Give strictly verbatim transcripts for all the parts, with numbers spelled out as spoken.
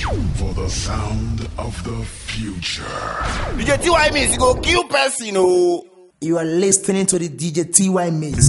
For the sound of the future. D J T Y Mix, you go kill person, oh. You are listening to the D J T Y Mix.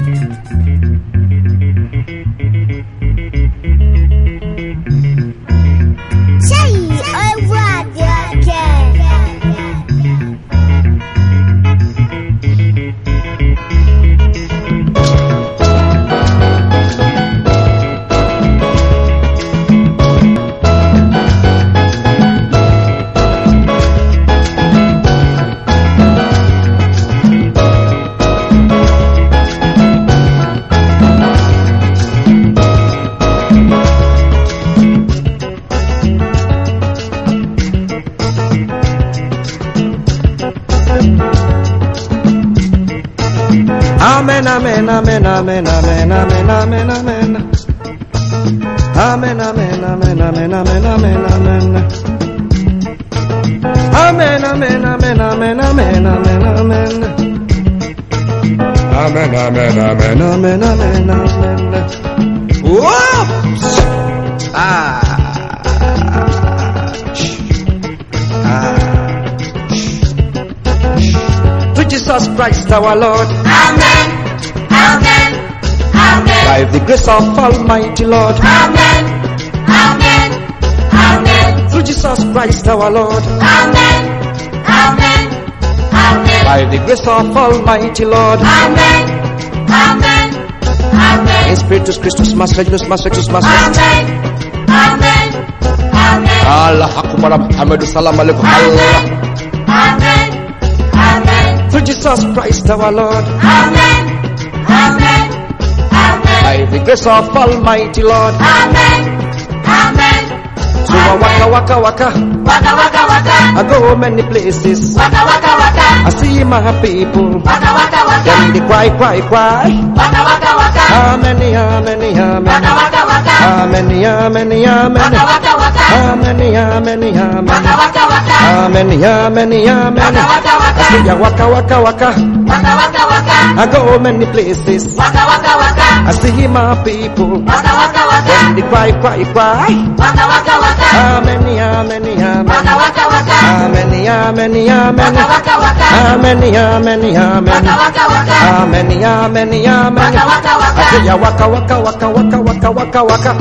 Amen, amen, amen, amen, amen, amen, amen, amen. Amen, amen, amen, amen, amen, amen, amen. Amen, amen, amen, amen, amen, amen, amen. Amen, amen, amen, amen, amen, amen. Whoops! Ah. Ah. To Jesus Christ our Lord. Amen. Amen. Amen. By the grace of Almighty Lord. Amen. Amen. Amen. Through Jesus Christ our Lord. Amen. Amen. Amen. By the grace of Almighty Lord. Amen. Amen. Amen. In Spiritus Christus, Master Jesus, Master Jesus, Master. Amen. Amen. Amen. Allah Akbar, Muhammadu Salam Alaikum. Allah. Amen. Amen. Through Jesus Christ our Lord. Amen. Amen. Amen. By the grace of Almighty Lord. Amen. Amen. So I waka waka waka. Waka waka waka. I go many places. Waka waka waka. I see my people. Waka waka waka. Them they cry cry cry. Waka waka waka. Amen, amen, amen. Waka waka waka. Amen, amen, amen. Waka waka waka. Amen, amen, amen. Waka waka waka. Amen, amen, amen. Waka waka waka. I say ya waka waka waka. Waka waka waka. I go many places. Waka waka waka. I see my people. Waka waka waka. Them they cry cry cry. Waka waka waka. Amen, amen, amen. Waka waka waka. Amen, amen, amen. Waka waka waka. Amen, amen, amen. Waka waka waka. Amen, amen, amen. Waka waka waka. I say ya waka waka waka waka waka waka waka.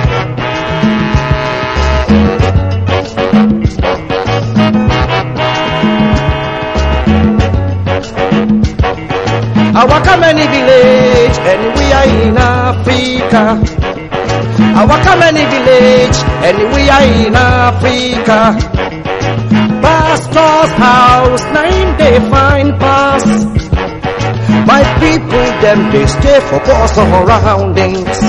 I waka many village and we are in Africa. I waka many village and we are in Africa. Pastor's house, nine day fine pass. My people them they stay for poor surroundings.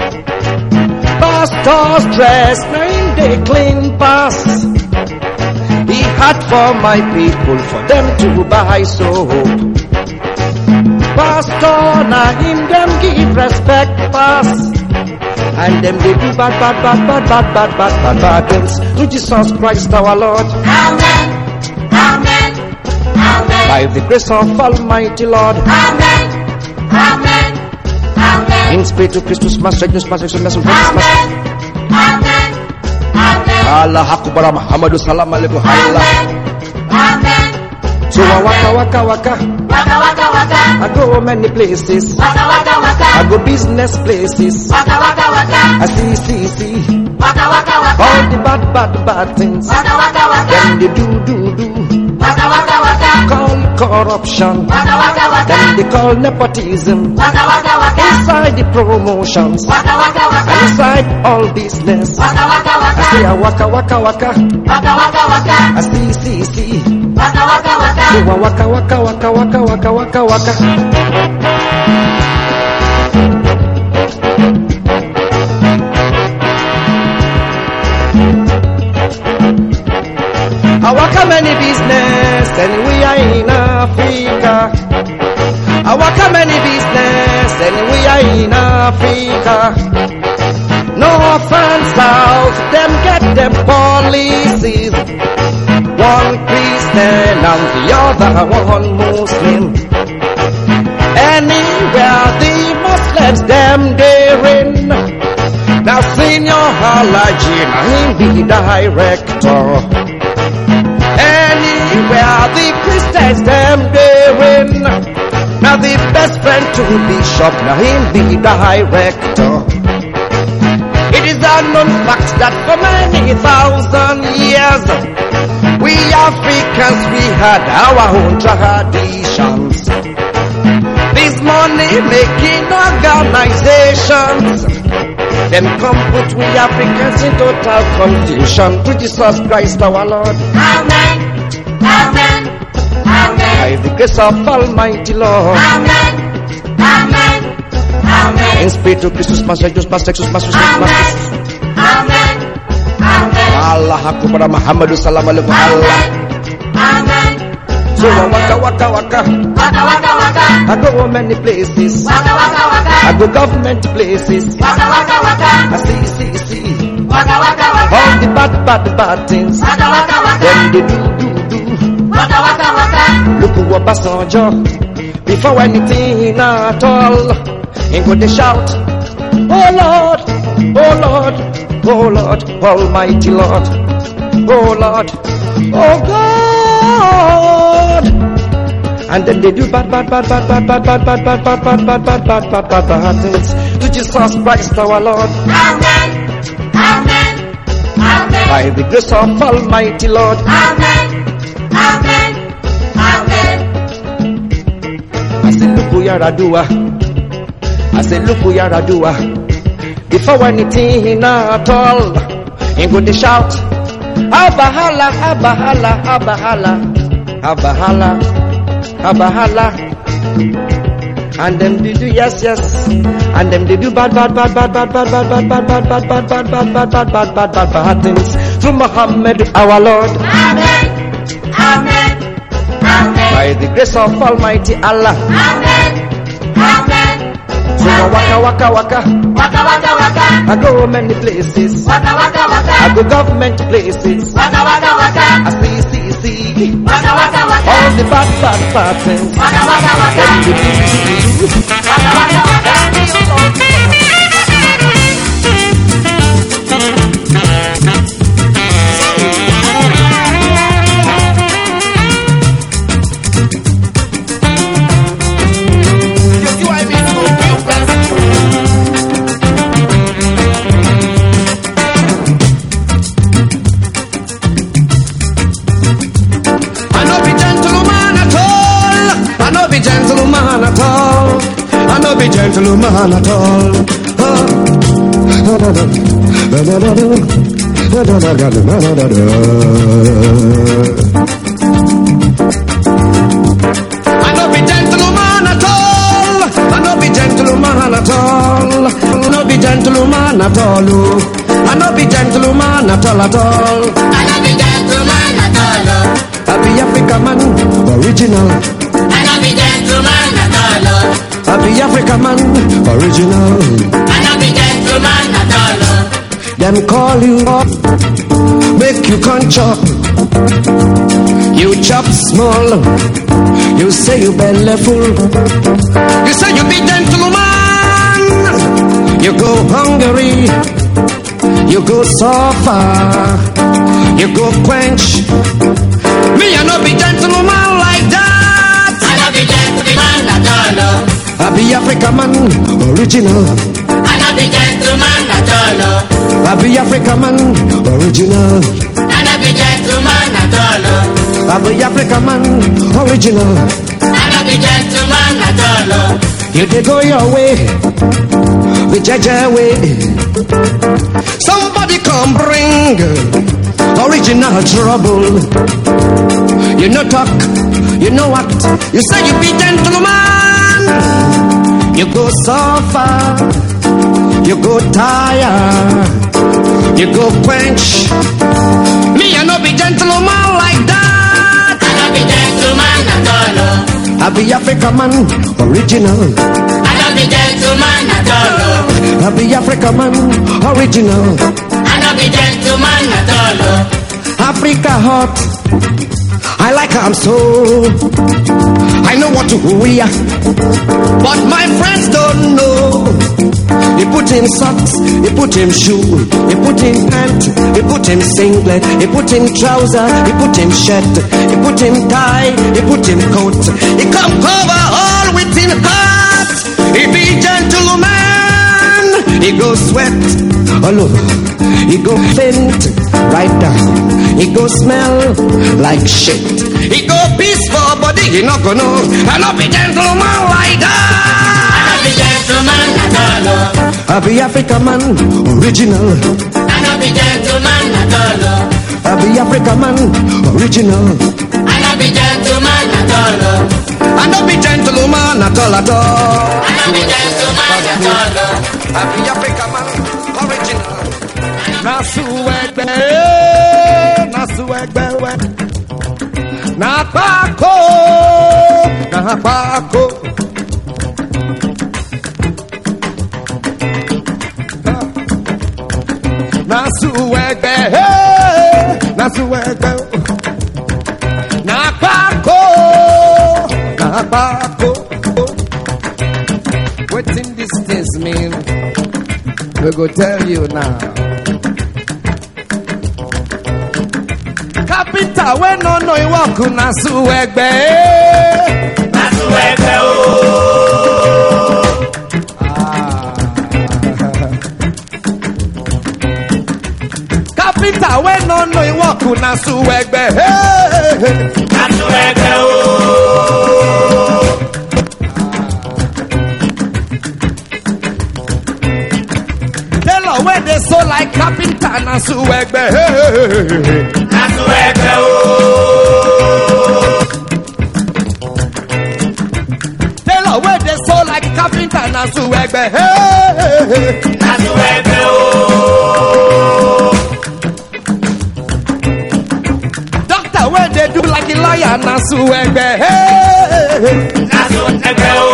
Pastor's dress, nine day clean pass. He had for my people for them to buy soap. Pastor, now him them give respect pass. And them they do bad, bad, bad, bad, bad, bad, bad, bad, bad things to Jesus Christ our Lord. Amen. Amen. Amen. By the grace of Almighty Lord. Amen. Amen. Amen. In spirit of Christus, Master Jesus, Master Jesus, Master Jesus. Amen. Amen. Amen. Allah Akbar, Muhammadu Salam Alaikum. Allah. Amen. So I waka waka waka. Waka waka waka. I go many places. Waka waka waka. I go business places. Waka waka waka. I see, see, see. Waka waka waka. All the bad, bad, bad things. Waka waka waka. Them they do, do, do. Waka waka waka. Call corruption. Waka waka waka. Them they call nepotism. Waka waka waka. Inside the promotions. Waka waka waka. And inside all business. Waka waka waka. I say I waka waka waka. Waka waka waka. I see, see, see. Waka waka waka. So I waka waka waka waka waka waka waka. I waka many business and we are in Africa. I waka many business and we are in Africa. North and south, them get them policies. One Christian and the other one Muslim. Anywhere the Muslims them they're in. Now senior Bahalaji, now him be director. Anywhere the Christians them they win. Now the best friend to Bishop, now him be director. It is a known fact that for many thousand years, we Africans, we had our own traditions. These money-making organizations, them come put we Africans in total confusion. To Jesus Christ our Lord. Amen. Amen. Amen. By the grace of Almighty Lord. Amen. Amen. Amen. In spirit to Christus, Master Jesus, Master Jesus, Master Jesus, Master Amen. Jesus. Amen. Amen. Allah Akbar Muhammadu sallallahu alaihi wasallam. Amen. So waka waka waka. Waka waka waka. I go many places. Waka waka waka. I go government places. Waka waka waka. I see see see. Waka waka waka. All the bad bad bad things. Waka waka waka. Them they do do do. Waka waka waka. Look who Obasanjo. Before anything at all, he go they shout, oh Lord, oh Lord, oh Lord, Almighty Lord, oh Lord, oh God. And then they do bad, bad, bad, bad, bad, bad, bad, bad, bad, bad, bad, bad, bad, bad, bad, bad, bad things to Jesus Christ our Lord. Amen. Amen. Amen. By the grace of Almighty Lord. Amen. Amen. Amen. I say, look who you're a doer. I say, look who you're a doer. Before anything at all, he go to shout, Abahala, Abahala, Abahala, Abahala, Abahala. And them they do yes, yes. And them they do bad, bad, bad, bad, bad, bad, bad, bad, bad, bad, bad, bad, bad, bad, bad, bad, bad, bad, bad, bad things. Through Muhammad our Lord. Amen. Amen. Amen. By the grace of Almighty Allah. Amen. Amen. So waka waka waka. Waka waka waka. I go many places. Waka waka waka. I go government places. Waka waka waka. I see see see. Waka waka waka. All the bad bad bad things. Waka waka waka. Them they do do do. Waka waka waka. Gentleman at all. I no be gentleman at all. I no be gentleman at all. I no be gentleman at all. I no be gentleman at all at all. I no be gentleman at all. I be African man, original. I no be gentleman at all. I be African man, original. I no be gentleman at all. Them call you up, make you come chop. You chop small, you say you belly full. You say you be gentleman. You go hungry, you go suffer, you go quench. Me I no be gentleman like that. I no be gentleman at all. I be African man, original. I no be gentleman at all. I be African man, original. I no be gentleman at all. I be African man, original. I no be gentleman at all. You dey go your way, the Jeje way. Somebody come bring original trouble. You no talk, you know what? You say you be gentleman. You go suffer, you go tire, you go quench. Me I no be gentleman like that. I no be gentleman at all. I be African man, original. I no be gentleman at all. I be African man, original. I no be gentleman at all. Africa hot, I like I'm so. I know what to we are, but my friends don't know. He put him socks, he put him shoe, he put him pant, he put him singlet, he put him trouser, he put him shirt, he put him tie, he put him coat. He come cover all with him heart. He be gentleman, he go sweat all over, he go faint right down, he go smell like shit, he go peaceful body, he not gonna know, I not be gentleman like that. I be gentleman at all. I be African man, original. I no be gentleman at all. I be African man, original. I no be gentleman at all. I no be gentleman at all at all. I no be gentleman at all. I be African man, original. Nasu egbe, nasu egbe we. Na pako, na pako. Nasu egbe, nasu egbe. Na pako, na pako. What in this things mean? We go tell you now. Carpenter we no know you walk na su egbe. Na su egbe o. Carpenter we no know you walk na su egbe. Na su egbe o. Tailor we dey so like carpenter na su egbe. Na su egbe o. Tailor we dey so like carpenter na su egbe. Na su egbe o. Doctor we dey do like a lawyer na su egbe. Na su egbe o.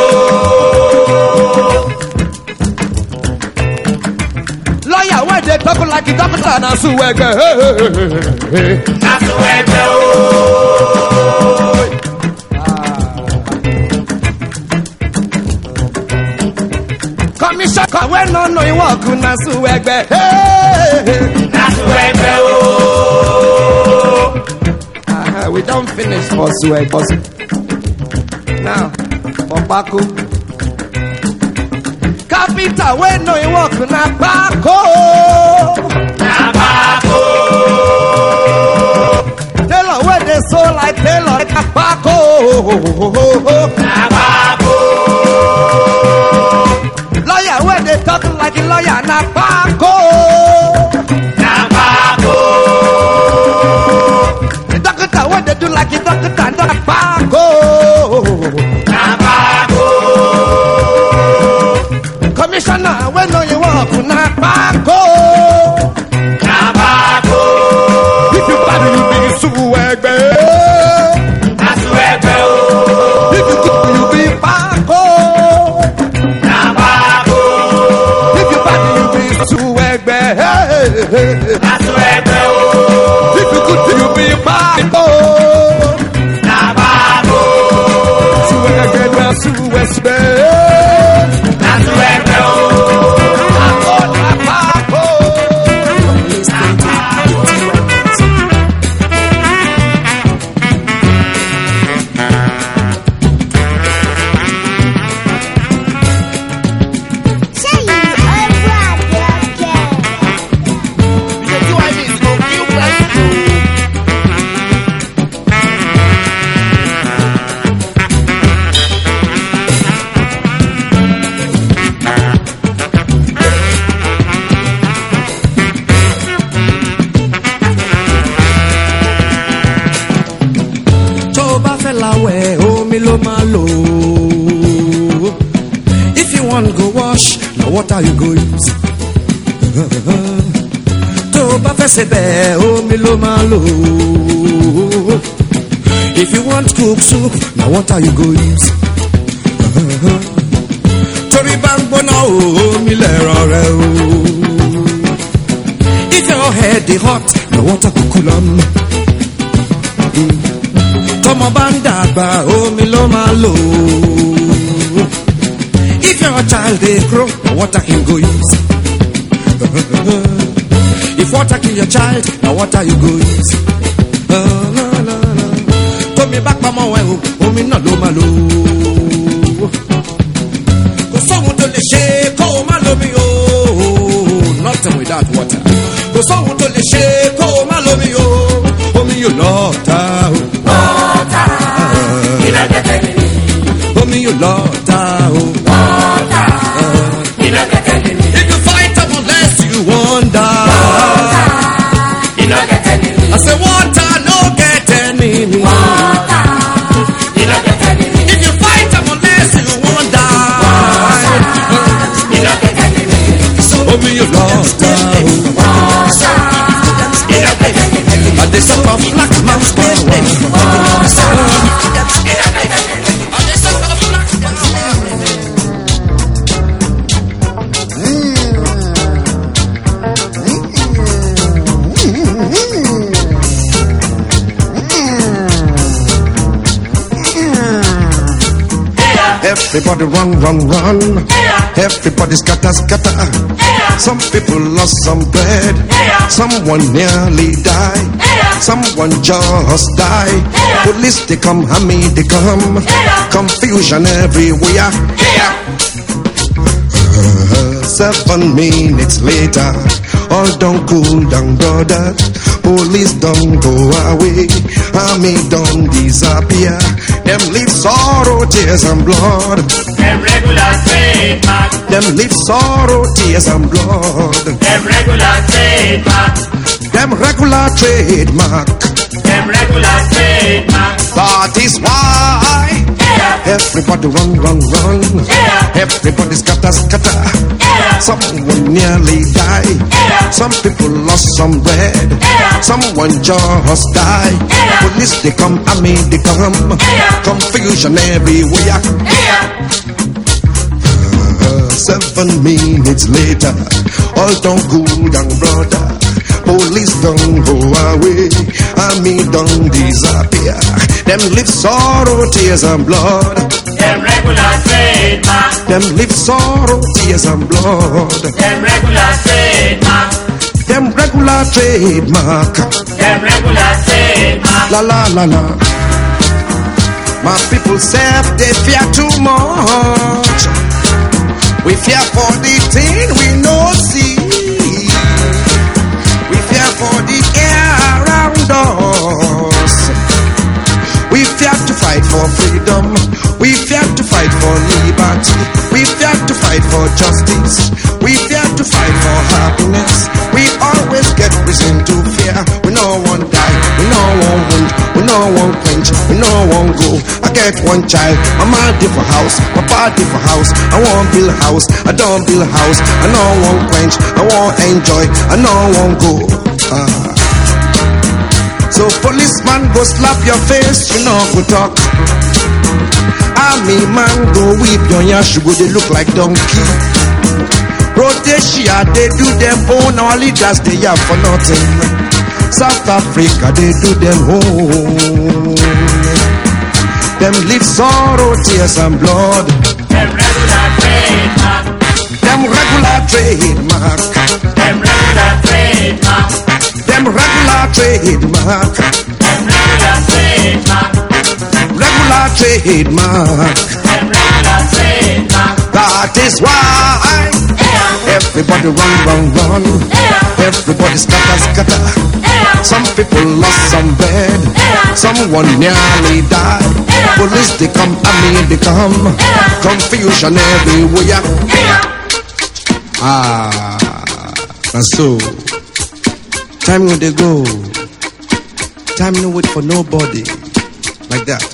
Lawyer we dey talk like a doctor na su egbe. Na su egbe o. Commissioner we no know you walk na su egbe. Na su egbe o. Uh, we don't finish for su egbe. Now for Paco. Carpenter we know you walk na Paco. Na pako. Tailor we dey so like Tailor like Paco. Na pako. Lawyer we dey talk like a lawyer na Paco. Na pako. The doctor we dey do like a doctor na Paco. Na pako. Commissioner we know you walk na Paco. Na pako. If you bad you be su egbe. Na su egbe o. If you good you be Paco. Na pako. If you bad you be su egbe. Na su egbe o. If you good you be Paco. Na pako. Su egbe na su egbe. Na su egbe o. Paco na Paco. If you want go wash, now water you go use. To ba fe sebe, omi lo ma lo. If you want cook soup, now water you go use. Tori bangbo na omi le rore o. If your head is hot, now water cook cool am. Bọ́mọ bá ń dàgbà omi ló máa lò. If your child dey grow, na water him go use. If water kill your child, na water you go use. Tómi bá pamọ́ ẹ̀ o, omi náà ló máa lò. Kò sóhun tó lè ṣe kó o má lómi o. Nothing without water. Kò sóhun tó lè ṣe kó o má lómi o. Omi yóò lọ́ọ̀ta o. Lọ́ọ̀ta, ìrẹ́kẹ̀tẹ̀ ni. Omi yóò lọ́ọ̀ta o. Lọ́ọ̀ta, ìrẹ́kẹ̀tẹ̀ ni. If you fight up unless you wonder. Lọ́ọ̀ta, ìrẹ́kẹ̀tẹ̀ ni. I say water no get any. Lọ́ọ̀ta, ìrẹ́kẹ̀tẹ̀ ni. If you fight up unless you wonder. Ìrẹ́kẹ̀tẹ̀ ni. Omi yóò lọ́ọ̀ta o. Lọ́ọ̀ta, ìrẹ́kẹ̀tẹ̀ ni. At the top of black man's power. Lọ́ọ̀ta, ìrẹ́kẹ̀tẹ̀ ni. At the top of black man's power. Everybody run, run, run. Everybody scatter, scatter. Some people lost some bread. Someone nearly died. Someone just died. Police they come, hammy they come. Confusion everywhere. Uh, seven minutes later, all don't cool down, brother. Police don't go away. Army don't disappear. Them leave sorrow, tears and blood. Them regular trademark. Them leave sorrow, tears and blood. Them regular trademark. Them regular trademark. Them regular trademark. That is why everybody run, run, run. Everybody scatter, scatter. Someone nearly died. Some people lost some bread. Someone just died. Police they come, army they come. Confusion everywhere. Uh, seven minutes later, all don't cool down, brother. Police don't go away, army don't disappear. Them live sorrow, tears and blood. Them regular trademark. Them live sorrow, tears and blood. Them regular trademark. Them regular trademark. Them regular trademark. La la la la. My people say they fear too much. We fear for the thing we no see. We fear for the air around us. We fear to fight for freedom. We fear to fight for liberty. We fear to fight for justice. We fear to fight for happiness. We always get reason to fear. We no one die. We no one wound. We no one quench. We no one go. I get one child. My mom did for house. My pa did for house. I want build house. I don't build house. I no one quench. I want enjoy. I no one go. Ah. So policeman go slap your face. You know go talk. Army man go whip your yash. Go they look like donkey. Rhodesia, they do them own. Our leaders, they have for nothing. South Africa, they do them own. Them live sorrow, tears and blood. Them regular trademark. Them regular trademark. Them regular trademark. Them regular trademark. Them regular trademark. Regular trademark. Them regular trademark. That is why everybody run, run, run. Everybody scatter, scatter. Some people lost some bread. Someone nearly died. Police they come, army they come. Confusion everywhere. Ah, and so time when they go. Time no wait for nobody. Like that.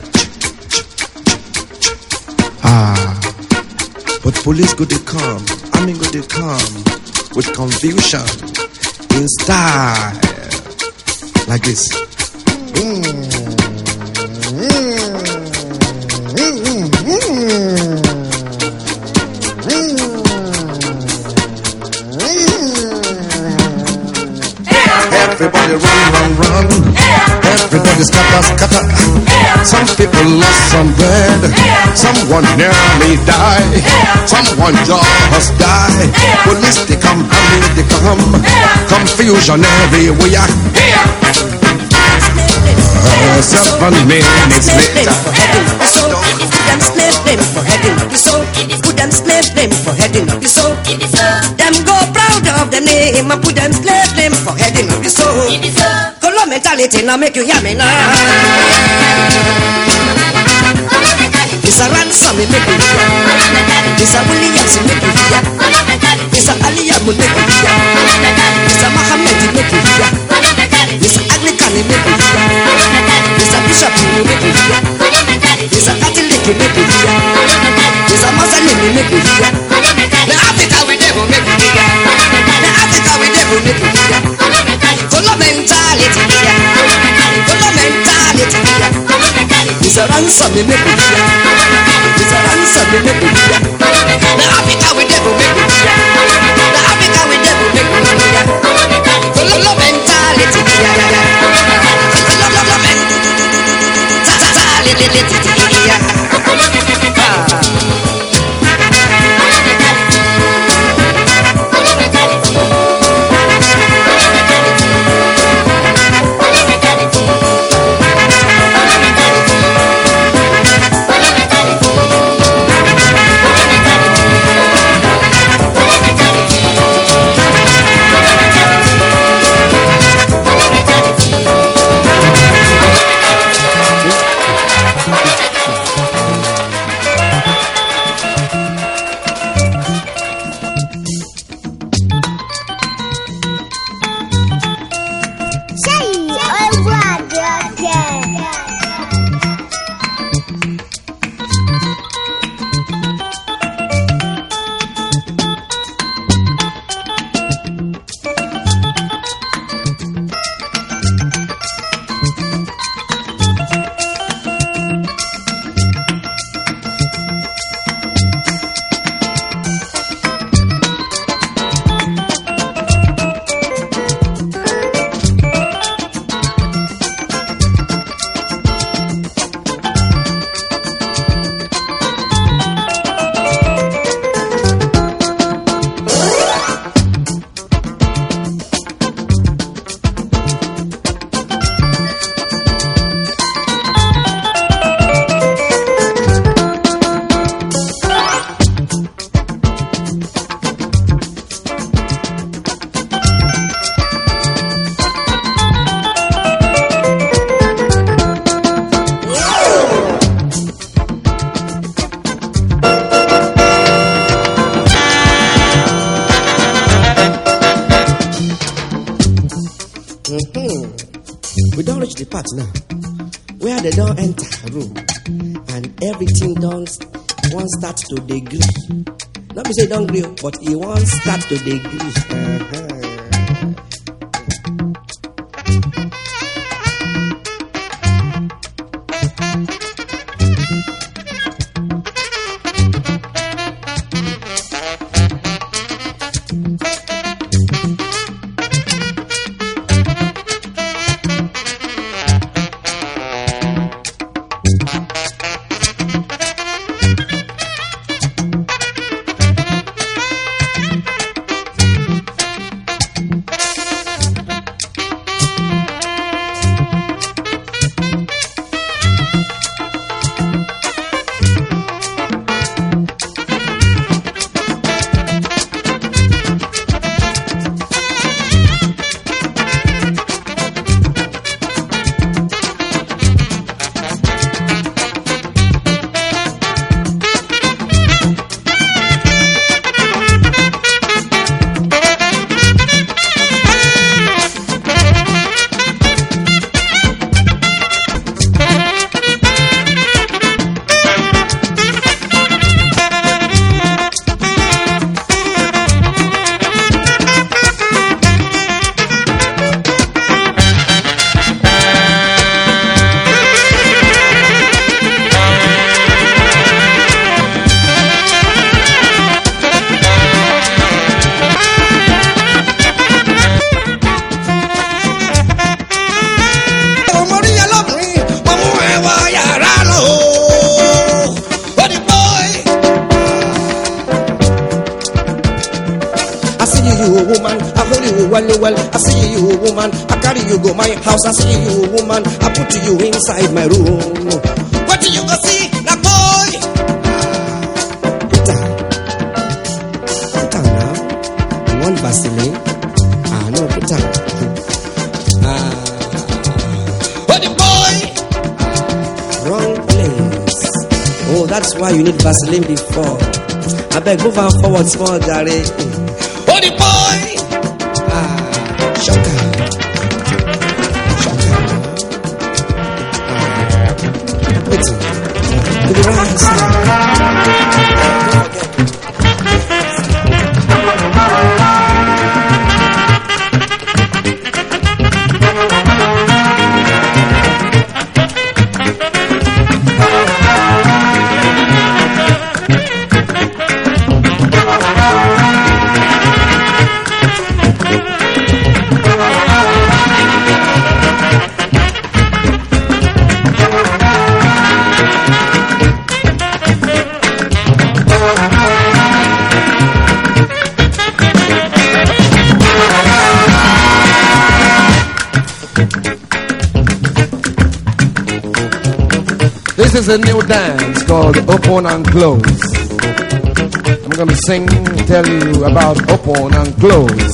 Ah. But police go they come, army go they come with confusion in style like this. Everybody run, run, run. Everybody scatter, scatter. Some people lost some bread. Someone nearly died. Someone just died. Police they come, army they come. Confusion everywhere. Uh, seven minutes later. Put them slave them for heading up the soul. Put them slave them for heading up the soul. Them go proud of the name and put them slave them for heading up the soul. Color mentality now make you hear me now. It's a ransom me make you hear. It's a Williams make you hear. It's a Aliyah make you hear. It's a Muhammad make you hear. It's a Anglican make you hear. It's a Bishop make you hear. It's a Catholic make you hear. It's a Muslim make you hear. The Africa we devil make you hear. The Africa we devil make you hear. Follow mentality here. Follow mentality here. It's a ransom me make you hear. It's a ransom me make you hear. The Africa we devil make you hear. The Africa we devil make you hear. Follow mentality here. Follow mentality here. We don't reach the part now where they don't enter room and everything don't one start to degree. Not be say don't agree, but he won't start to degree. Uh-huh. woman. I hold you well, well. I see you, woman. I carry you go my house. I see you, woman. I put you inside my room. What do you go see, that boy? Put down, put down now. You want Vaseline? Ah, no, put down. Ah, what the boy? Wrong place. Oh, that's why you need Vaseline before. I beg, move on forward, small Gary. Oh, the boy! Ah, shocker. Shocker. Ah, wait. To the right side. This is a new dance called Open and Close. I'm gonna sing, tell you about Open and Close.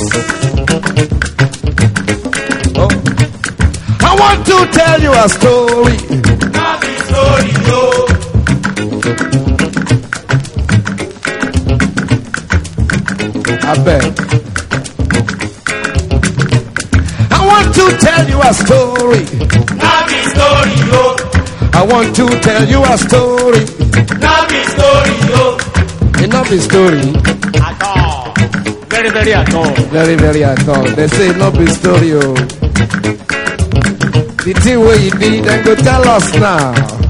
Oh. I want to tell you a story. Happy story, yo. I beg. I want to tell you a story. Happy story, yo. I want to tell you a story. Happy story, yo. Enough is story. At all. Very, very at all. Very, very at all. They say enough is story. Oh. The thing where you be, then go tell us now.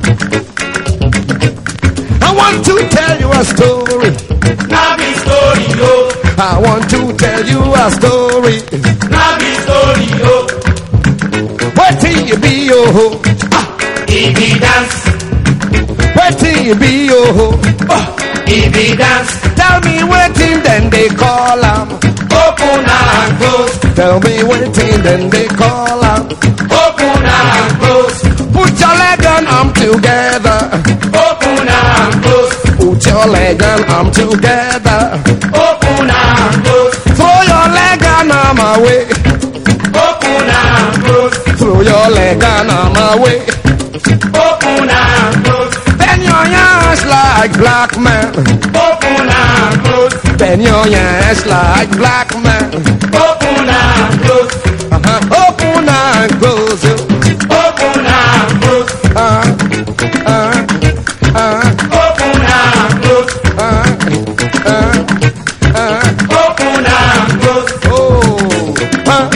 I want to tell you a story. Happy story, yo. I want to tell you a story. Happy story, yo. Where till you be, oh? Ibi dance. Where till you be, oh? Ibi dance. Tell me where till then they call am. Open and close. Tell me where till then they call am. Open and close. Put your leg and arm together. Open and close. Put your leg and arm together. Open and close. Throw your leg and arm away. Open and close. Throw your leg and arm away. Open and close. Bend your hands like black man. Open and close. Bend your hands like black man. Open and close. Uh-huh. Open and close. Open and close. Uh, uh, uh, Open and close. uh, uh, uh. Open and close. Oh, uh.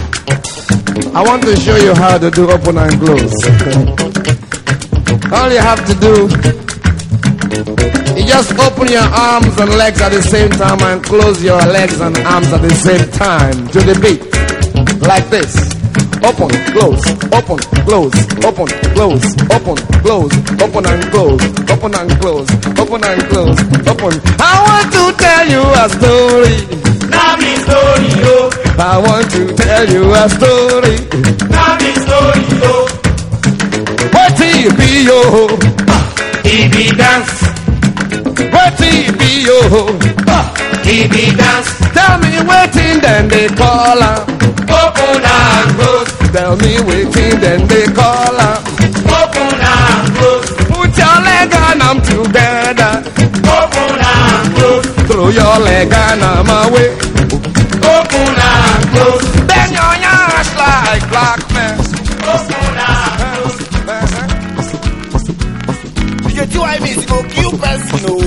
I want to show you how to do open and close. All you have to do, you just open your arms and legs at the same time and close your legs and arms at the same time to the beat. Like this. Open, close, open, close, open, close, open, close, open and close, open and close, open and close, open. I want to tell you a story. Happy story, yo. I want to tell you a story. Happy story, yo. What till you be, yo? Ibi dance. What till you be, yo? Ibi dance. Tell me waiting, then they call her. Open and close. Tell me waiting, then they call her. Open and close. Put your leg and arm together. Open and close. Throw your leg and arm away. Open and close. Bend your hands like black men. Open and close. D J T Y Mix go kill person, oh.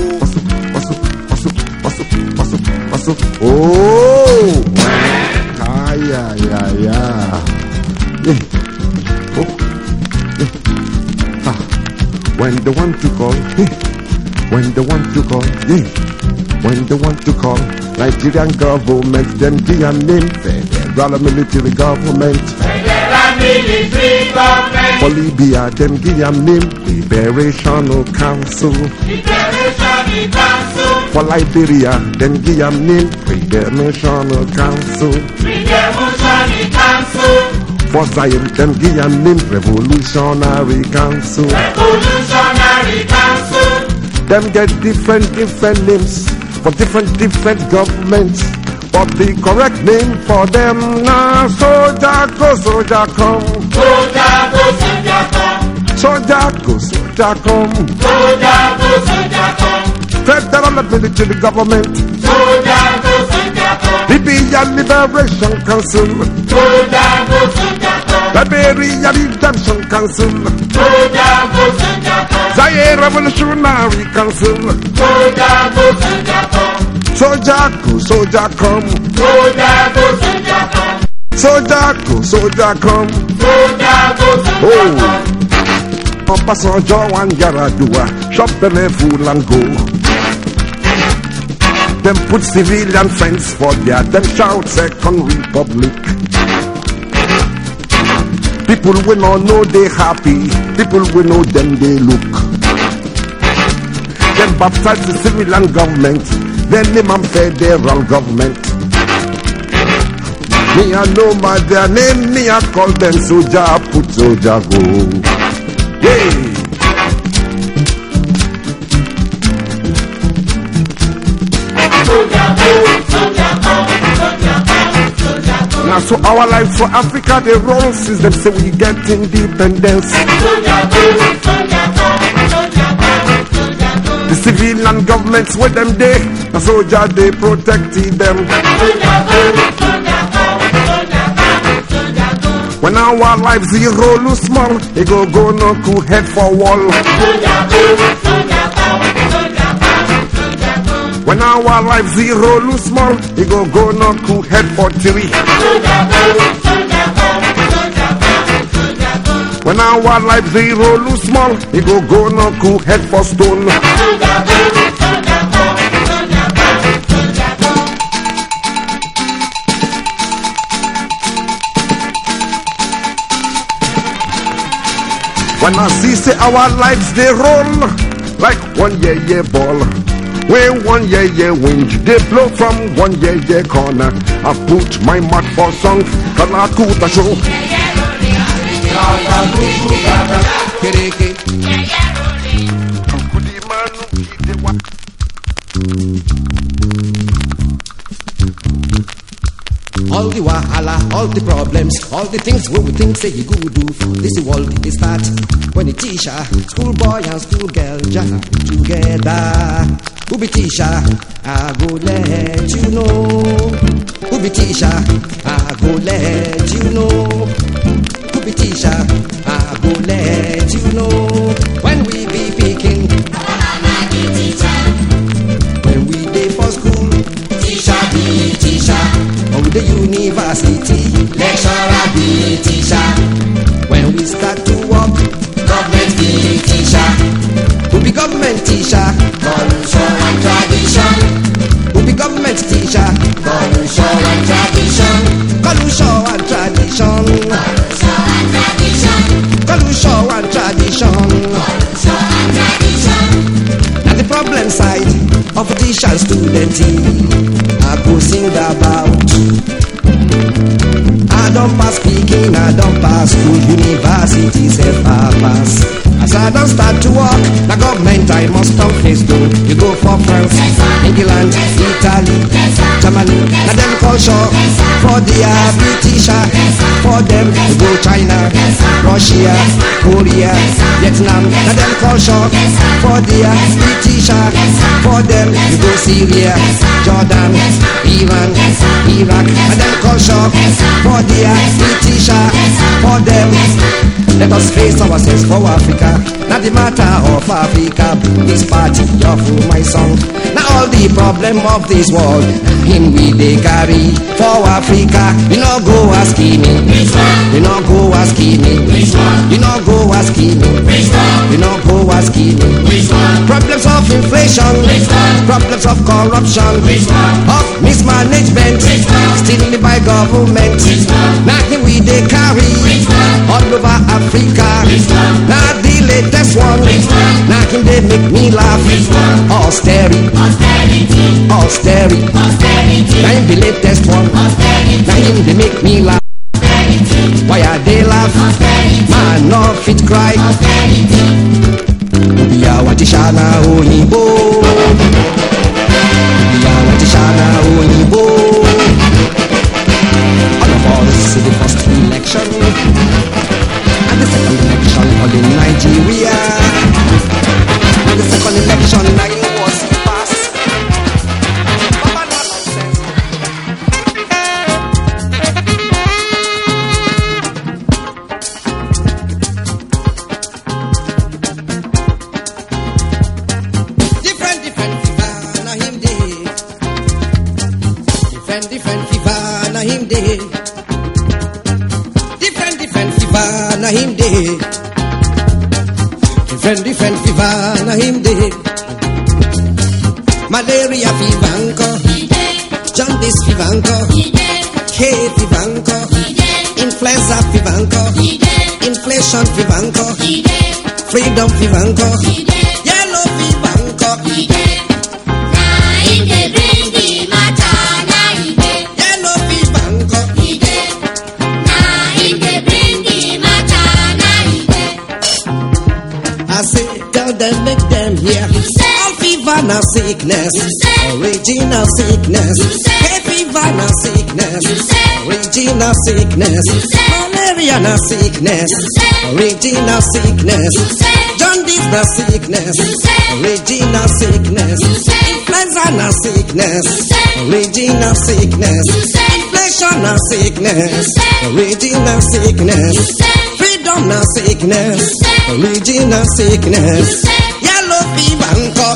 Oh! Ay, ay, ay, ay. Yeah. Oh. Yeah. Ah. When they want to call, yeah. When they want to call, yeah. When they want to call, Nigerian government, them give a name, federal military government. Federal military government. For Libya, them give a name, Liberational Council. Liberational Council. For Liberia, then give them name Redemptional Council. Redemption Council. For Zion, then give them name Revolutionary Council. Revolutionary Council. Them get different, different names for different, different governments. But the correct name for them now, soldier go, soldier come. Soldier go, soldier come. Soldier go, soldier come. Soldier go, soldier come. Federal and military government. Soldier go, soldier come. Libyan Liberation Council. Soldier go, soldier come. Liberia Redemption Council. Soldier go, soldier come. Zaire Revolutionary Council. Soldier go, soldier come. Soldier go, soldier come. Soldier go, soldier come. Soldier go, soldier come. Soldier go, soldier come. Obasanjo and Yaradua, shop belle full and go. Them put civilian friends for their, them shout Second Republic. People we no know they happy, people we know them they look. Them baptize the civilian government, then name them federal government. Me I know my their name, me I call them soldier, put soldier go. Hey. Now so our life for Africa they roll since them say we get independence. The civilian governments with them they, the soldier they protected them. When our life zero lose small, they go go no cool head for wall. When our life zero lose small, they go go no cool head for three. When our life zero lose small, they go go no cool head for stone. When I see say our lives they roll like one yeah yeah ball. Where one yeah yeah wind they blow from one yeah yeah corner. I put my mouth for song, can I cool the show? All the wahala, all the problems, all the things we would think say you go do. This world they start when the teacher, school boy and school girl jam together. Who be teacher? I go let you know. Who be teacher? I go let you know. Who be teacher? I go let you know. When we be picking, when we day for school, teacher be teacher. On the university, lecturer be teacher. When we start to work, government be teacher. Who be government teacher? Culture and tradition. Who be government teacher? Culture and tradition. Culture and tradition. Culture and tradition. Now the problem side of teacher and student, I go sing about. I don't pass speaking, I don't pass school, university, self I pass. As I don't start to walk, the government I must come face though. You go for France, England, Italy, Germany, now them culture. For the British, for them you go China, Russia, Korea, Vietnam, now them culture. For the British, for them you go Syria, Jordan, Iran, Iraq, now them culture. For the British, for them. Let us face ourselves for Africa. Not the matter of Africa. This party of my song. Now all the problem of this world, him we they carry for Africa. You know go asking me. You know go asking me. You know go asking me. You know go asking me. Problems of inflation, problems of corruption, of mismanagement, stealing by government. Now him we they carry all over Africa. Now the latest one. Now him they make me laugh. Austerity. austerity. Now him the latest one. Now him they make me laugh. Why are they laugh? Man no fit cry. Biya watishana oyinbo. Biya watishana oyinbo. All of us in the first election and the second election all in Nigeria. And the second election nine was passed. Baba no nonsense. Different, different fever na him day. Different, different fever na him day. Different, different fever na him day. Different, different fever na him day. Malaria fever anko, jaundice fever anko, hay fever anko, influenza fever anko, inflation fever anko, freedom fever anko, yellow fever anko. Yellow fever anko. I say, tell them, make them hear. All fever na sickness, original sickness. Hay fever na sickness, original sickness. Malaria na sickness, original sickness. Jaundice na sickness, original sickness. Influenza na sickness, original sickness. Inflation na sickness, original sickness. Freedom na sickness, original sickness. Yellow fever anko.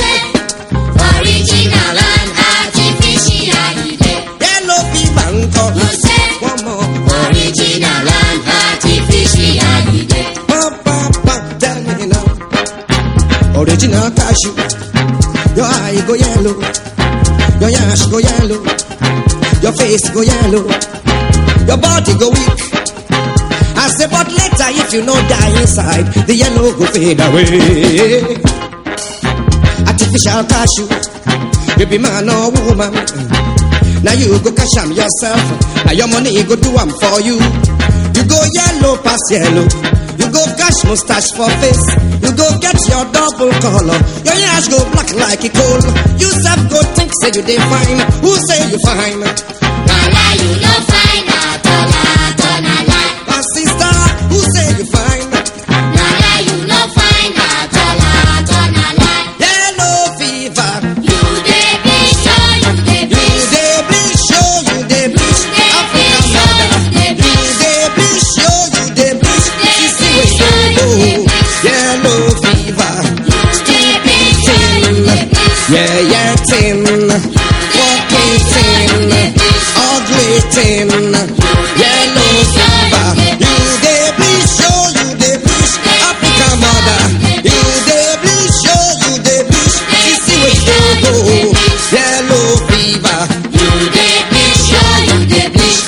Original and artificial. Yellow fever anko. One more. Original and artificial. Pa pa pa, tell me now. Original cashew. Your eye go yellow. Your yash go yellow. Your face go yellow. Your body go weak. I say, but later if you no die inside, the yellow go fade away. Artificial cashew, you be man or woman. Now you go cash am yourself. Now your money go do am for you. You go yellow past yellow. You go cash mustache for face. You go get your double color. Your yash go black like a coal. You self go think say you dey fine. Who say you fine? Nala, you no fine at all, at all, nala. My sister, who say you fine? Nala, you no fine at all, at all, nala. Yellow fever. You dey bleach, oh, you dey You bleach. dey bleach, oh, you dey bleach. African mother. You dey bleach, oh, you dey bleach. You see where you go. Yellow fever. Dey bleach, oh, you dey bleach. Yeah, yeah, tin. Walking tin. Ugly tin. Yellow fever. You dey bleach, oh, you dey bleach. African mother. You dey bleach, oh, you dey bleach. You see where you go. Yellow fever. You dey bleach, oh, you dey bleach.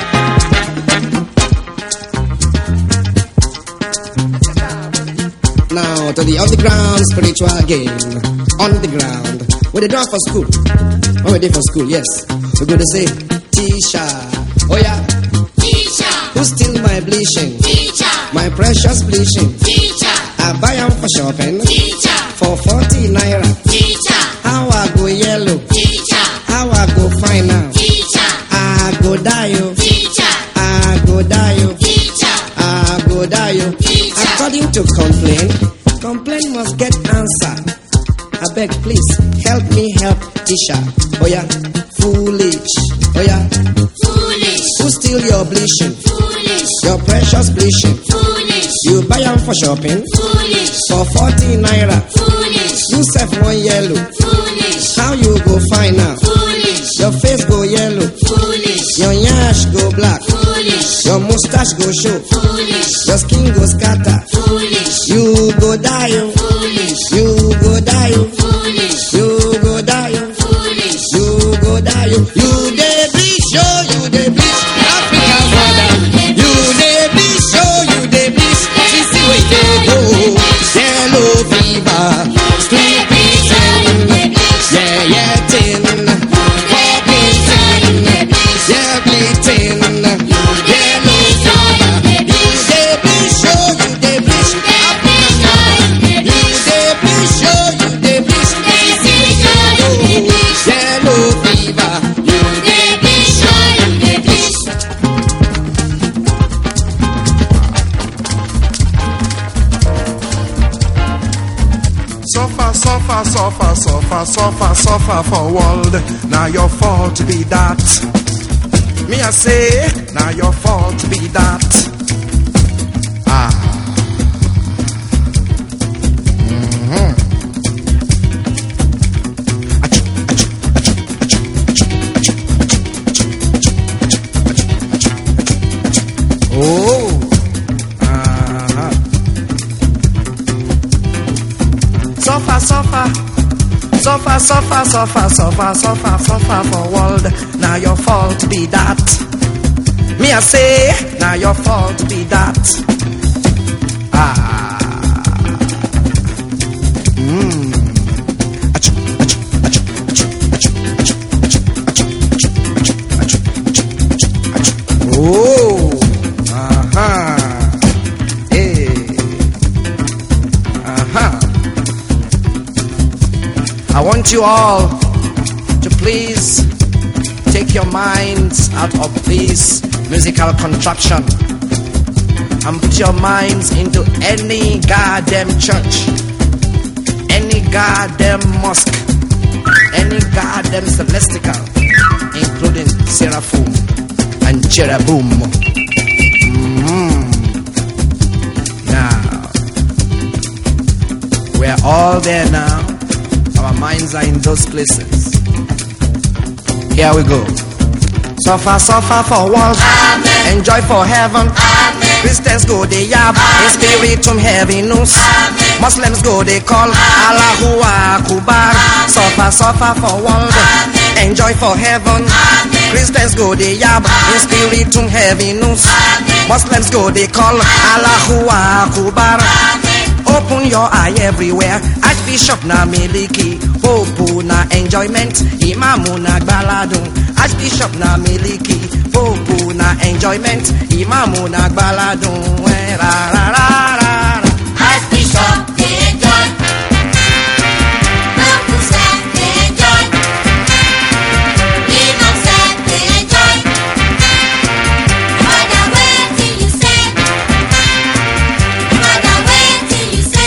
Now to the underground spiritual game. On the ground. Where they draw for school. When we did for school, yes. We're going to say, Tisha. Oh yeah. Teacher, Who steal my bleaching? teacher, My precious bleaching. teacher, I buy them for shopping. teacher, For forty naira. teacher, How I go yellow. teacher, How I go fine now. teacher, I go die yo. teacher, I go die yo. teacher, I go die yo. Teacher. According to complaint, complaint must get answer. I beg, please help me help Tisha. Oh yeah, foolish. Oh yeah, foolish, who steal your bleaching? foolish, Your precious bleaching. foolish, You buy them for shopping foolish, for forty naira. foolish, You sell one yellow. foolish, How you go find out? foolish, Your face go yellow. foolish, Your yash go black. foolish, Your mustache go show. foolish, Your skin go scatter. foolish, You go die yo. foolish, You go die yo. foolish, You go die yo. foolish, You go die yo. You dey bleach yo. You dey bleach. African mother. You dey bleach yo. You dey bleach. See see where you go. Yellow fever. Street bleaching. Yeah yeah tin. Suffer, suffer, suffer for world. Now your fault be that. Me I say, now your fault be that. Ah. Mm-hmm. Oh. Uh-huh. Suffer, suffer. Suffer, suffer, suffer, suffer, suffer, suffer for world. Now your fault be that. Me I say, now your fault be that. Ah. Mm. Oh. Uh-huh. Hey. Uh-huh. I want you all to please take your minds out of this musical contraption and put your minds into any goddamn church, any goddamn mosque, any goddamn celestial, including seraphim and cherubim. Mm-hmm. Now, we're all there now. Our minds are in those places. Here we go. Suffer, suffer for world. Amen. Enjoy for heaven. Amen. Christians go they yab. In spiritum heaviness. Muslims go they call Allahu Akbar. Suffer, suffer for world. Amen. Enjoy for heaven. Amen. Christians go they yab. In spiritum heaviness. Muslims go they call Allahu Akbar. Open your eye everywhere. Archbishop na miliki, Pope na enjoyment, Imamu na gbaladun. Archbishop na miliki, Pope na enjoyment, Imamu na gbaladun. Ra ra ra ra. Archbishop they enjoy, Pope said they enjoy, Imam said they enjoy. Brother, wait till you say, brother, wait till you say.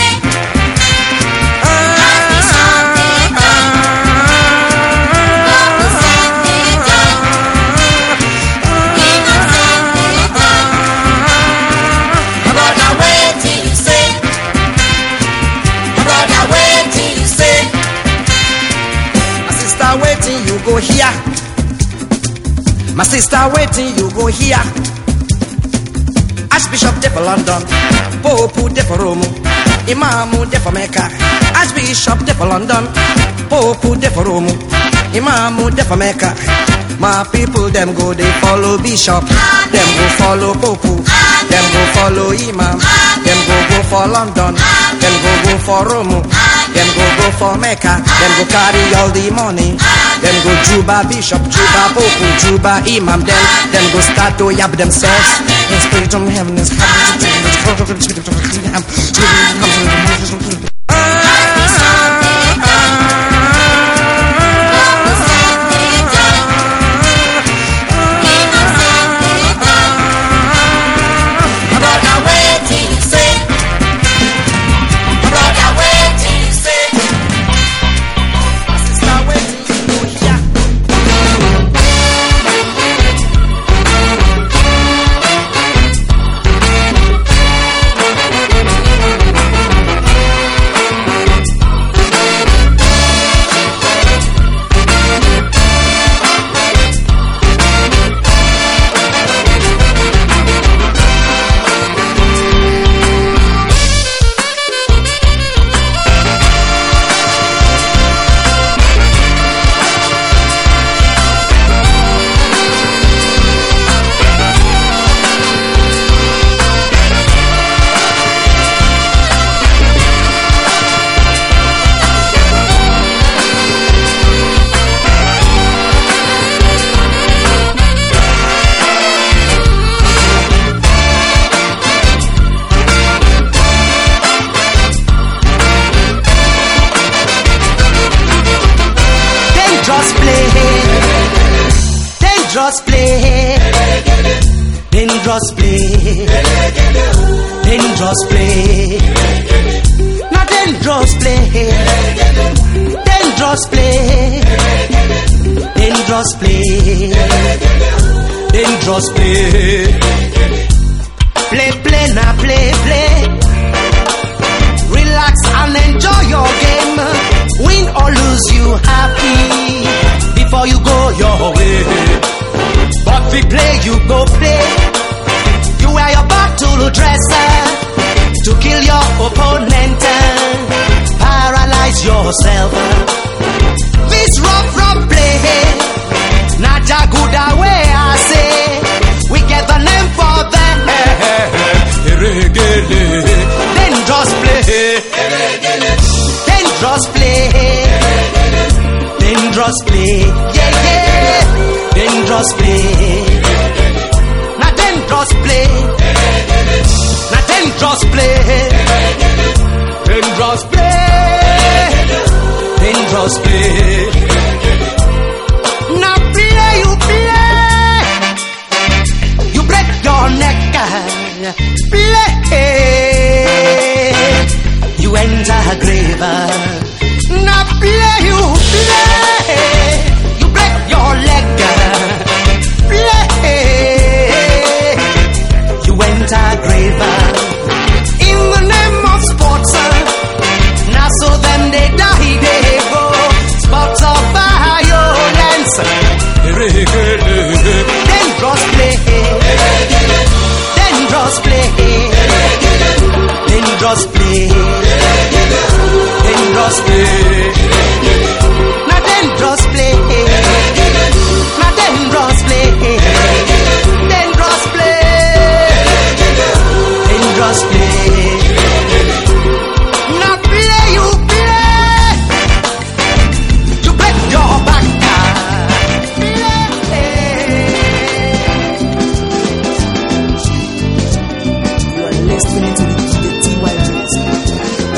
You go here. My sister waiting, you go here. Archbishop de for London, Pope de for Rome, Imamu de for Mecca. Archbishop de for London, Pope de for Rome, Imamu de for Mecca. My people them go they follow Bishop, them go follow Pope, them go follow Imam, them go go for London, them go go for Rome, them go go for Mecca, them go carry all the money. Them go Juba Bishop, Juba Pope, Juba Imam. Then them go start to yab themselves in spirit from heaven is dangerous play, dangerous play, not dangerous play, Dangerous play. Dangerous play. Dangerous play. Play, play, now play, play. Relax and enjoy your game. Win or lose, you happy before you go your way. But we play, you go play. You wear your battle dress to kill your opponent, paralyze yourself. This rough, rough play, Naja Guda way I say, we get the name for them. Dangerous play, dangerous play, dangerous play, yeah yeah, dangerous play, not dangerous play, not dangerous play, dangerous play, dangerous play. Now play, you play, you break your neck, play, you enter a grave. Now play, you play, you break your leg, play, you enter a grave. In the name of sports, now so them they die, they go. Sports of violence, dangerous play, dangerous play, dangerous play, dangerous play, not dangerous play, not dangerous play, dangerous play, dangerous play. Now play, you play, you break your back. You are listening to the D J T Y Mix.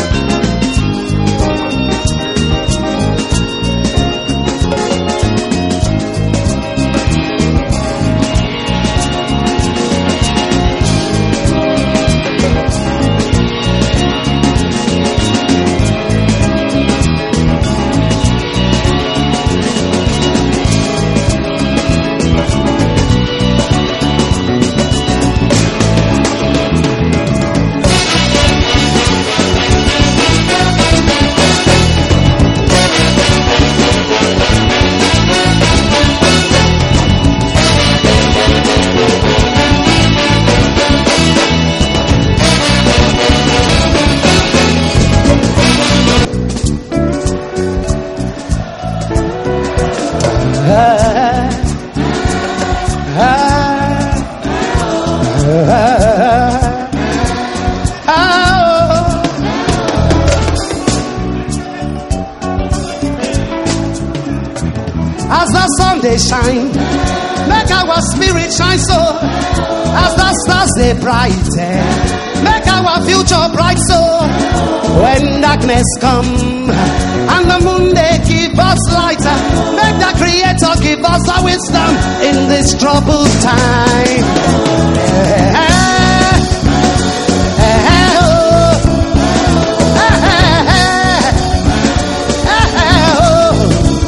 As the sun they shine, make our spirit shine so. As the stars they brighten, make our future bright so. When darkness come and the moon they give us light, make the Creator give us the wisdom in this troubled time. Eh, eh, eh, oh. Eh, eh, eh. Eh, eh, oh.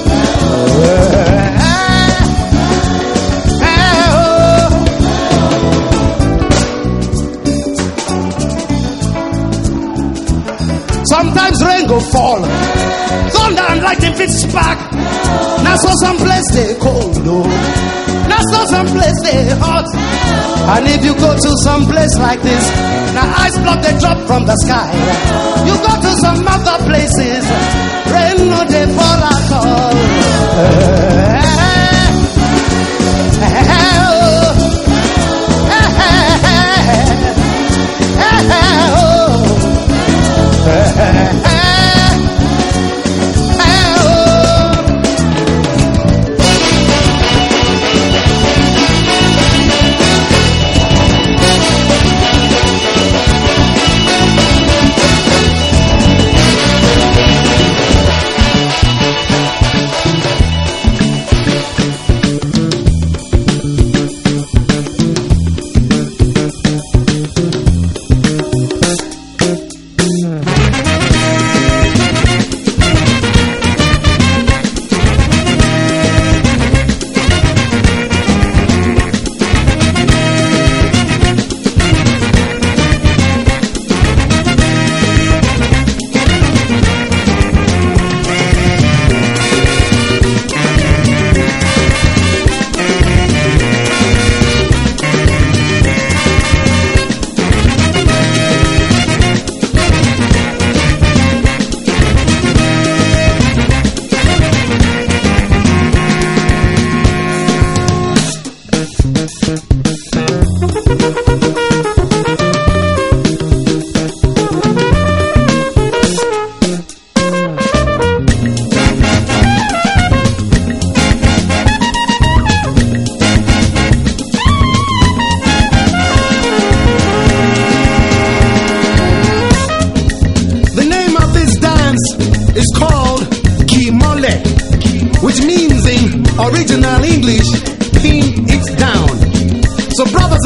Sometimes rain go fall, thunder and lightning fit spark. Now so some place they cold, oh. Now so some place they hot. And if you go to some place like this, now ice block they drop from the sky. You go to some other places, rain no they fall at all. Eh, eh, eh, oh. Eh, eh, eh. Eh, eh, oh. Eh, eh, eh.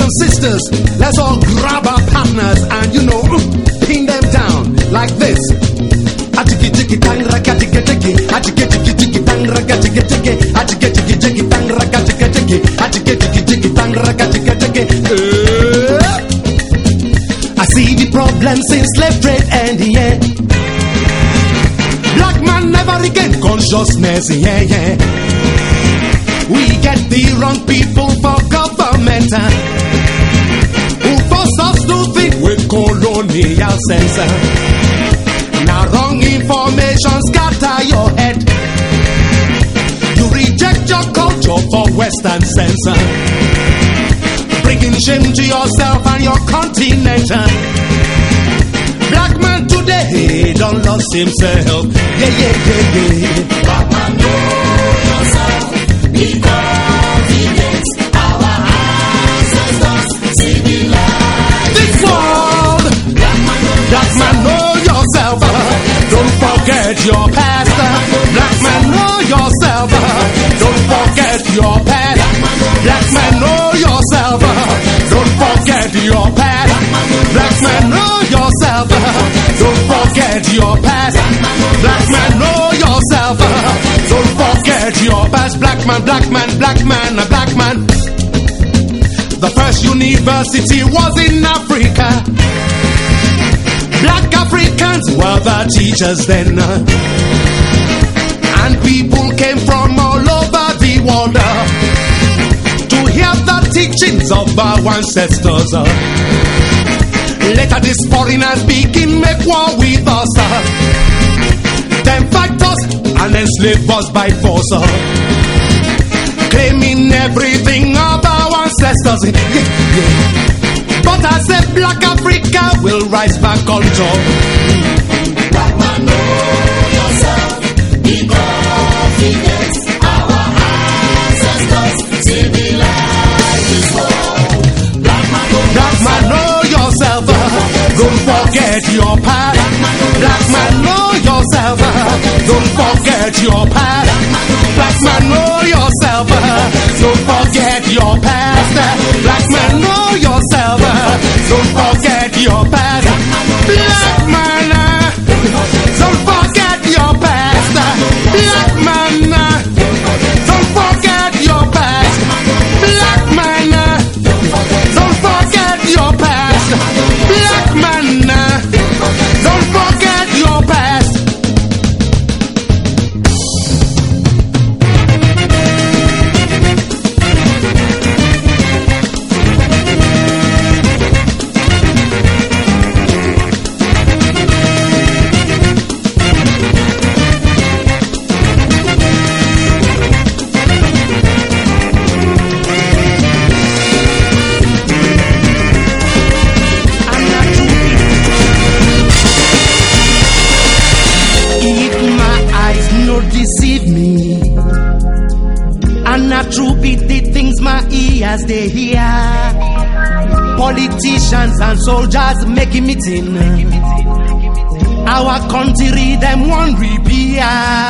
and sisters, let's all grab our partners and, you know, pin them down like this. Atiki tiki tang raka tiki tiki, atiki tiki tiki tang raka tiki tiki, atiki tiki tiki tang raka tiki tiki, atiki tiki tiki tang raka tiki tiki. I see the problems in slave trade and yeah. Black man never regain consciousness, yeah, yeah. We get the wrong people for government uh, who force us to think with colonial sense. Uh. Now wrong information scatter your head. You reject your culture for Western sense. Uh. Bringing shame to yourself and your continent. Uh. Black man today don't lose himself. Yeah, yeah, yeah, yeah. Black man know yourself. Because he makes our ancestors civilized. This world, Black man know Black man know yourself. Don't forget your past. Black man know yourself. Don't forget your past. Black man know yourself. Don't forget your past. Black man know yourself. Don't forget your past. Black man know yourself. Don't forget your past. Black man, black man, black man, a black man. The first university was in Africa. Black Africans were the teachers then. And people came from all over the world to hear the teachings of our ancestors. Later these foreigners begin make war with us. Then fight us and enslave us by force. Claiming everything of our ancestors. Yeah, yeah. But I said Black Africa will rise back on top. Black man know yourself. Because he makes our ancestors civilized this world. Black man know Black man know yourself. Don't forget your past. Black man know yourself. Don't forget your past. Black man know yourself. Don't forget your past. Black man know yourself. Don't forget your past. Black man, don't forget your past. Black man, don't forget your past. Black man, don't forget your past. Black man, don't forget your past. True be the things my ears they hear. Politicians and soldiers making meeting. Our country them one repair.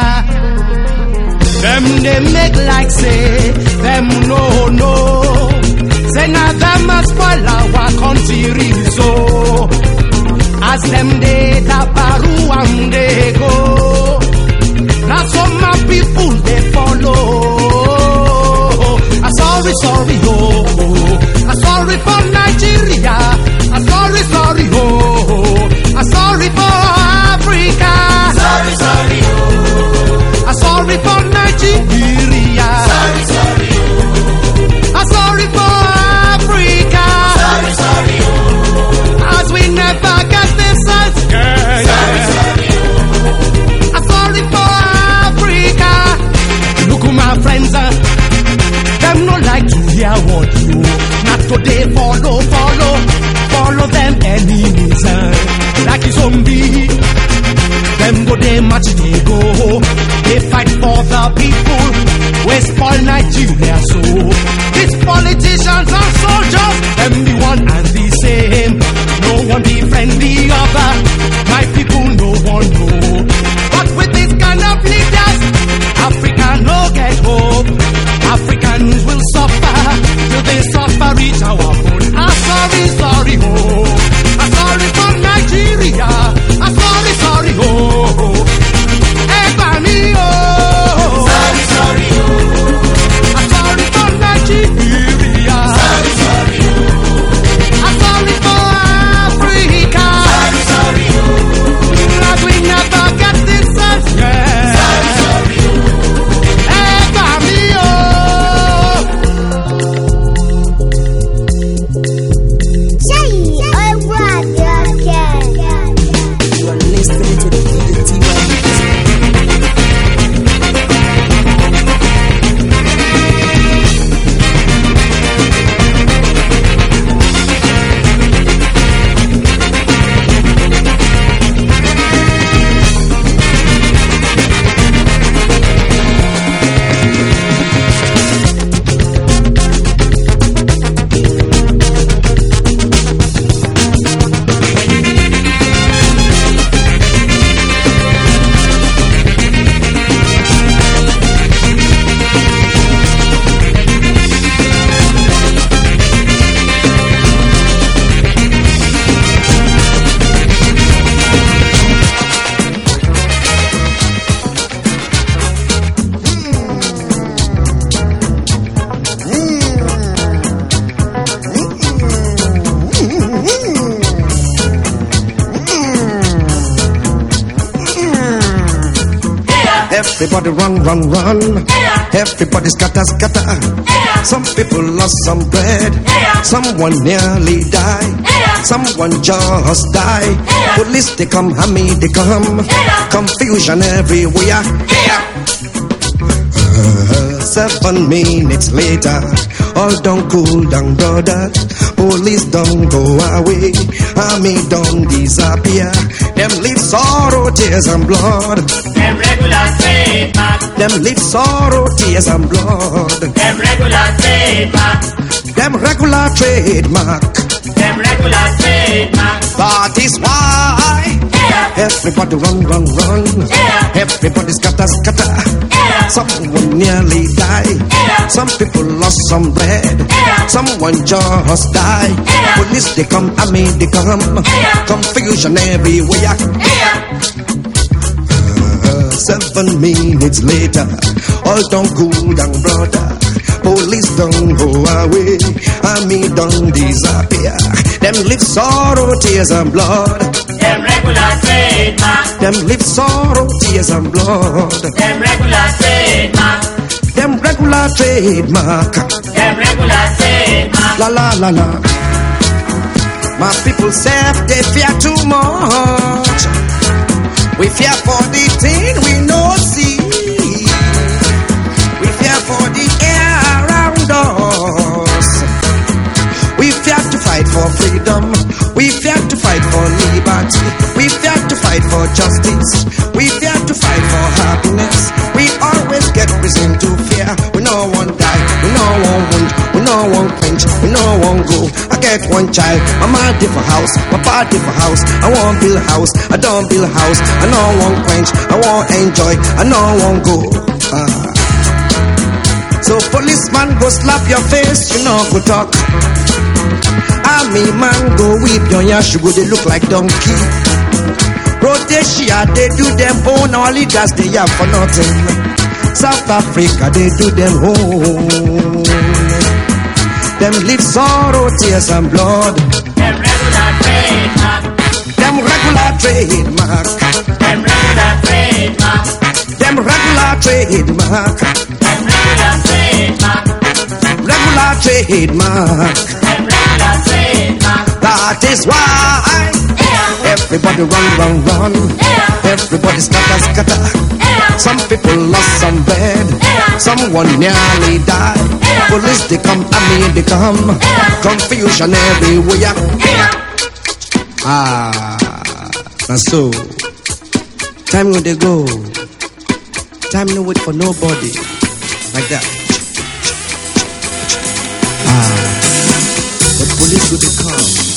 Them they make like say them no no. Say now them must spoil our country so. As them they tabaru and they go. Now some my people they follow. I'm sorry, sorry, oh, oh. I'm sorry for Nigeria. I'm sorry, sorry, oh, oh. I'm sorry for Africa. Sorry, sorry, oh. I'm sorry for Nigeria. Sorry, sorry, oh. I'm sorry for Africa. Sorry, sorry, oh. As we never get this sense. Yeah, sorry, yeah. sorry, oh. I'm sorry for Africa. Look at my friends, uh, them no like to hear what you. Not today follow, follow, follow them enemies. Uh, like a zombie. Them go they match they go. They fight for the people. We spoil Nigeria so. These politicians and soldiers, them be one and the same. No one defend the other. My people no one know. But with this kind of leaders, Africa no get hope. Africans will suffer till they suffer reach our bone. sorry, oh. I'm sorry for Nigeria. I'm sorry, sorry, oh. Eba mi, oh. Sorry, sorry, oh. I'm sorry for Nigeria. Sorry, sorry, oh. I'm sorry for Africa. Sorry, sorry, oh. That we never get this again. Sorry, sorry, oh. Eba mi, oh. You are listening to the D J T Y mix. Everybody run, run, run. Everybody scatter, scatter. Some people lost some bread. Someone nearly died. Someone just died. Police they come, army they come. Confusion everywhere. Uh, seven minutes later, all done cool down, brother. Police don't go away. Army don't disappear. Them leave sorrow, tears and blood. Them regular trademark. Them leave sorrow, tears and blood. Them regular trademark. Them regular trademark. Them regular trademark. That is why everybody run, run, run. Everybody scatter, scatter. Someone nearly died. Some people lost some bread. Someone just died. Police they come, army they come. Confusion everywhere. Uh, seven minutes later, all done cool down, brother. Police don't go away, army don't disappear. Them live sorrow, tears and blood. Them regular trademark. Them live sorrow, tears and blood. Them regular trademark. Them regular trademark. Them regular trademark. La la la la. My people say they fear too much. We fear for the thing we no see. We fear for the air around us. We fear to fight for freedom. We fear to fight for liberty. We fear to fight for justice. We fear to fight for happiness. We always get reason to fear. We no one die. We no one wound. We no one quench. We no one go. I get one child. My mama for house. My party for house. I want build house. I don't build house. I no one quench. I want enjoy. I no one go. Ah. So policeman go slap your face. You know go talk. Army man go whip your yash. You go they look like donkey. Rhodesia they do them own. All leaders they have for nothing. South Africa they do them own. Them live sorrow, tears and blood. Them regular trademark. Them regular trademark. Them regular trademark. Them regular trademark. Them regular trademark. Regular trademark. Them regular trademark. That is why everybody run, run, run. Everybody scatter, scatter. Some people lost some bread. Someone nearly died. Police they come, army they come. Confusion everywhere. Ah, and so time when they go. Time no wait for nobody. Like that. Ah, the police will they come.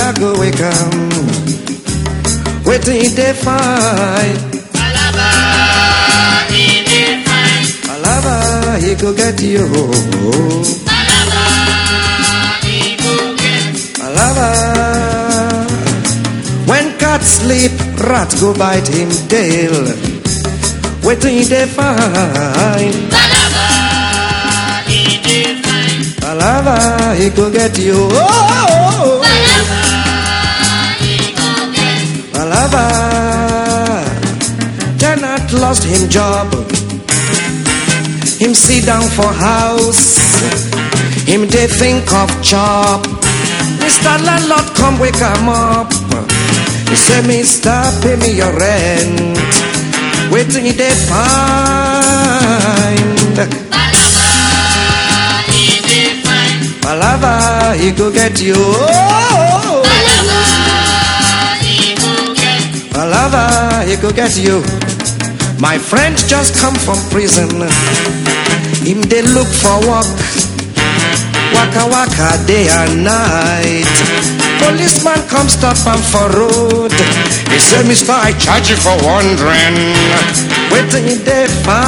Palava go wake up. Waiting they find. Palava, he dey find. Palava, he go get you. Palava, he go get. Palava. When cat sleep, rat go bite him tail. Waiting they find. Palava, he dey find. Palava, he go get you. Palava, he go get. Palava. Tenant lost him job. Him sit down for house. Him they think of chop. Mister Landlord come wake him up. He say, Mister, pay me your rent. Waiting they find. Palava, he dey find. Palava, he go get you. Palava, he go get. Palava, he go get you. My friend just come from prison. Him they look for work. Waka waka day and night. Policeman come stop him for road. He say, Mister, I charge you for wandering. Waiting they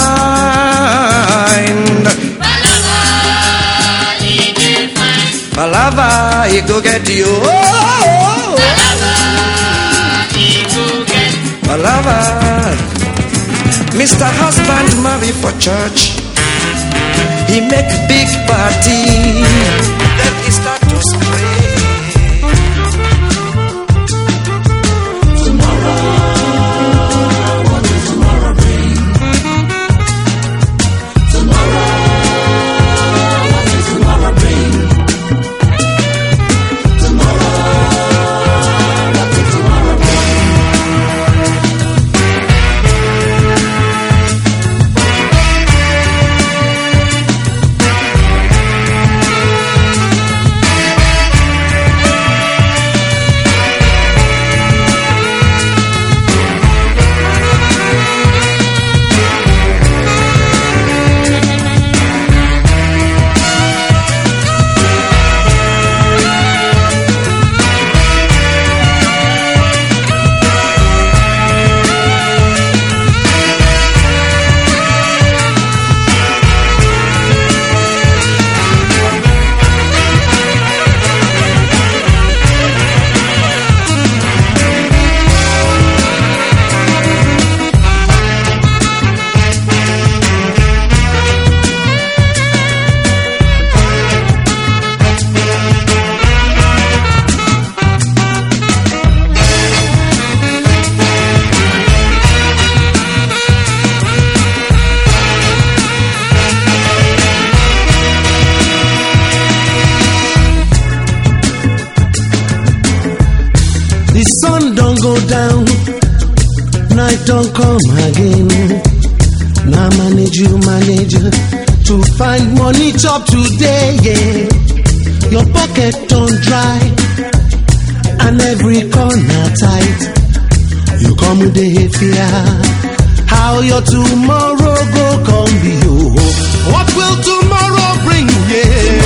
find. Palava, he dey find. Palava, he go get you. Palava, he go get. Palava. Mister Husband marry for church. He make big party. Then he start to spray. Down, night don't come again. Now manage you, manage you to find money chop today, yeah. Your pocket don't dry and every corner tight. You come with the fear, how your tomorrow go come be you. What will tomorrow bring, yeah?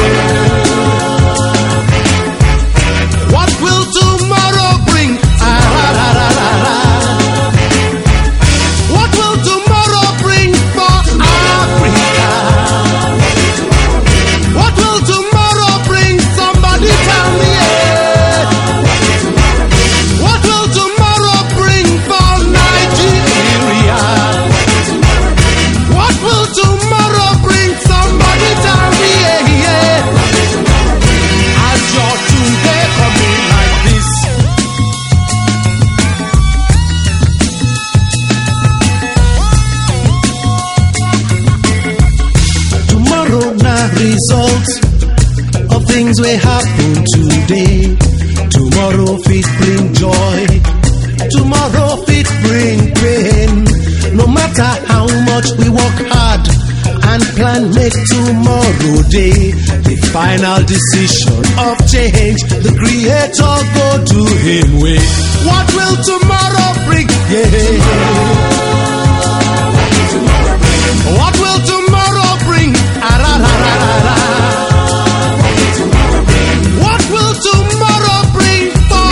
What will tomorrow bring? What will tomorrow bring for Africa? What will tomorrow bring? Somebody tell me. Yeah. What will tomorrow bring for Nigeria? What will tomorrow bring? Somebody tell me. Yeah. As your today coming like this. Results of things will happen today. Tomorrow fit bring joy. Tomorrow fit bring pain. No matter how much we work hard and plan, make tomorrow day the final decision of change. The Creator go to Him way. What will tomorrow bring? Yeah. What will tomorrow bring? What will tomorrow bring for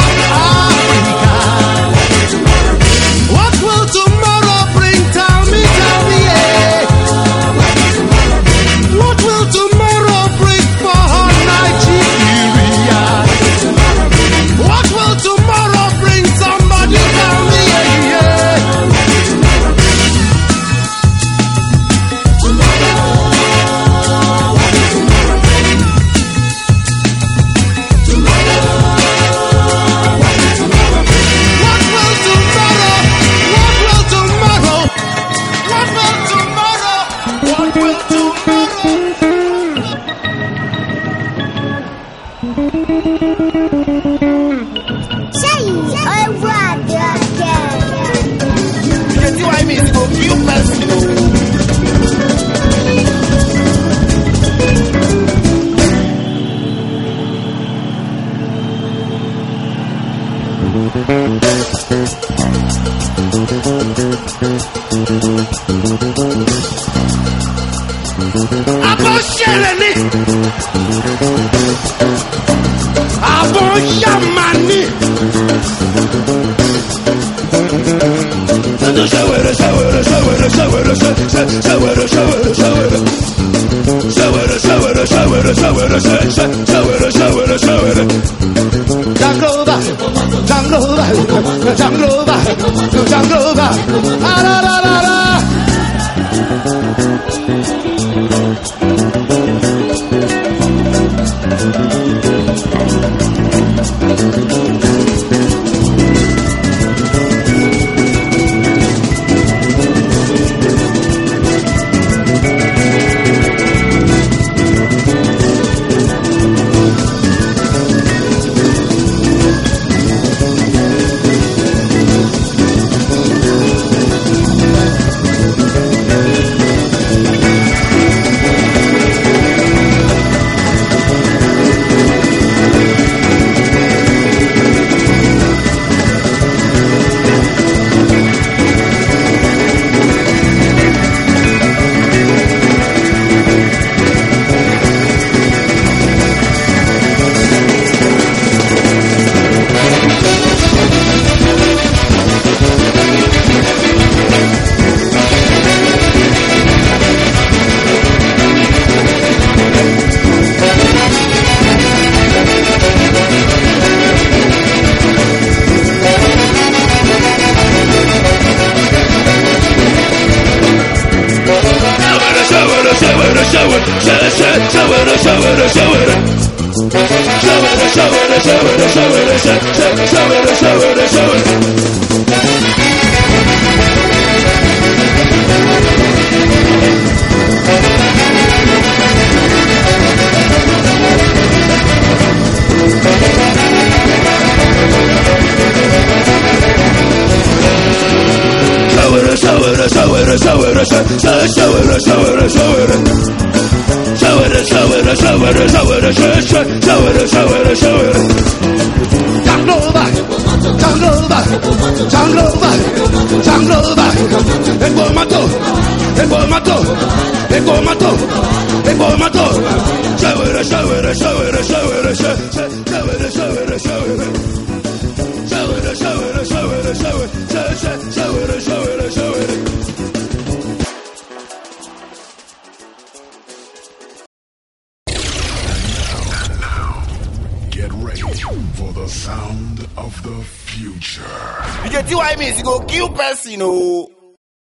Get ready for the sound of the future. You get T Y music go kill person, oh.